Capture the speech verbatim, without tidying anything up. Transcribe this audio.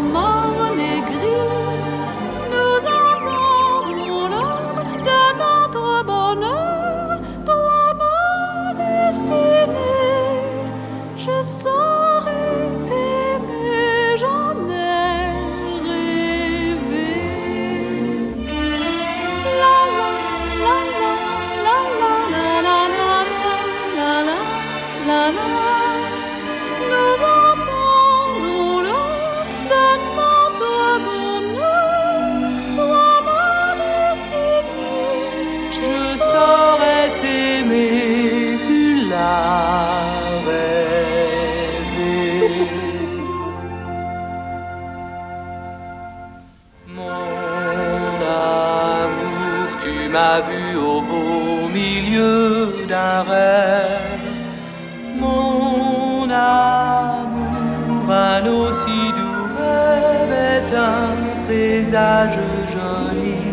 morne et gris, nous entendons l'heure de notre bonheur. Toi, ma destinée, je saurais t'aimer, j'en ai rêvé. La la la la la la la la la la la la la. Nous entendons l'heure de notre bonheur. Toi, ma destinée, je saurais t'aimer, tu l'as rêvé. Mon amour, tu m'as vu au beau milieu d'un rêve. Mon amour, un aussi doux rêve est un présage joli.